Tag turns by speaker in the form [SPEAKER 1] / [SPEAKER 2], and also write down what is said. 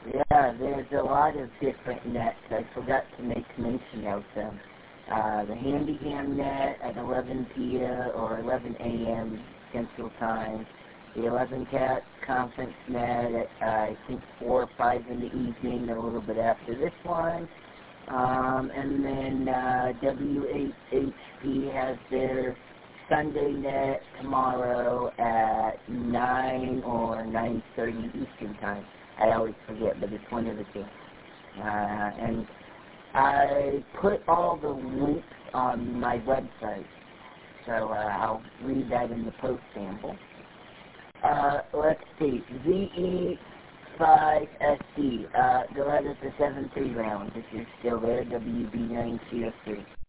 [SPEAKER 1] Yeah, there's a lot of different nets. I forgot to make mention of them. The Handicam net at 11 p.m. or 11 a.m. Central Time. The 11 Cat Conference net at, I think, 4 or 5 in the evening, a little bit after this one. And then WHP has their Sunday net tomorrow at 9 or 9:30 Eastern Time. I always forget, but it's one of the two. And I put all the links on my website, so I'll read that in the post sample. Let's see, VE5SD, go ahead at the 7-3 round if you're still there, WB9CO3.